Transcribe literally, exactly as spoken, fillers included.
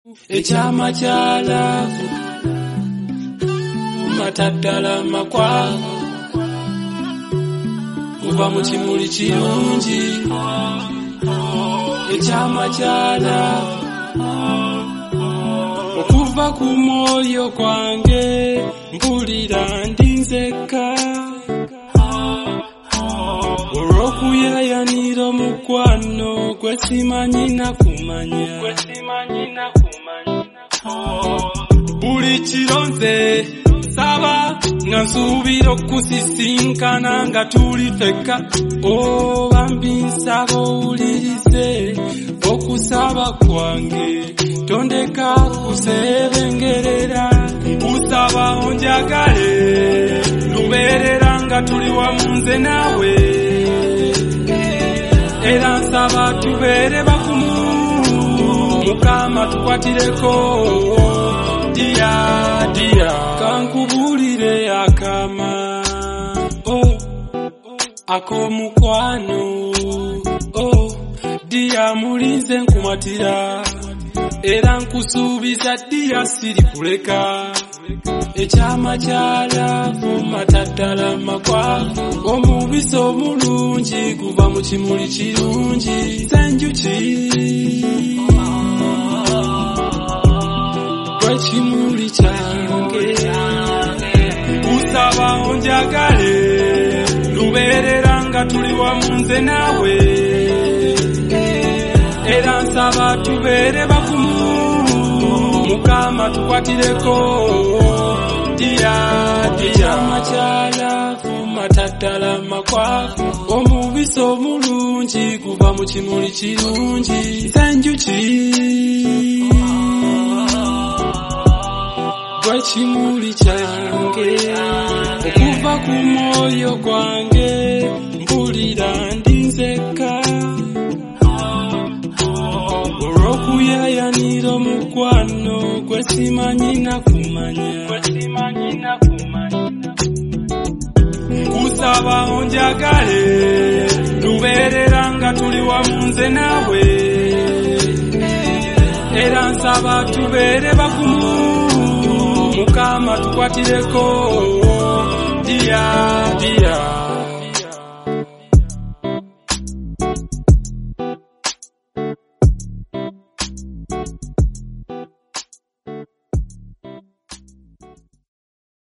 Echama cha love matadala makwa uva mu kimuli kirungi. Echama cha love okuva ku mwoyo gwange mpulira ndinzeka olw'okuyayanira omukwano gwe simanyi nakumanya. Buli kironze saba nga nsuubira okusisinkana nga tuli fekka. Oba mbinsaba owulirize okusaba kwange tondeka kusebengerera. Nsaba onjagale lubeerera nga tuli wamu nze naawe, era nsaba tubeere bakumu Mukama tukwatireko. Dia dia kankubulire akama oh akomukwano oh dia mulinze nkumatira era nkusuubiza dia siri kuleka. Echama cha love matadala makwavu omubisi omulungi guva mu kimuli kirungi. Senjuki kimuli kyange nsaba onjagale lubeerera nga tuli wamu nze naawe, era nsaba tubeere bakumu Mukama tukwatireko. Dia dia makyalavu matadala makwavu omubisi omulungi guva mu kimuli kirungi. Senjuki kimuli kyange okuva ku mwoyo gwange mpulira ndinzeka olw'okuyayanira omukwano gwe simanyi nakumanya. Nkusaba onjagale lubeerera nga tuli wamu nze naawe, era nsaba tubeere bakumu Mukama tukwatireko. Dia dia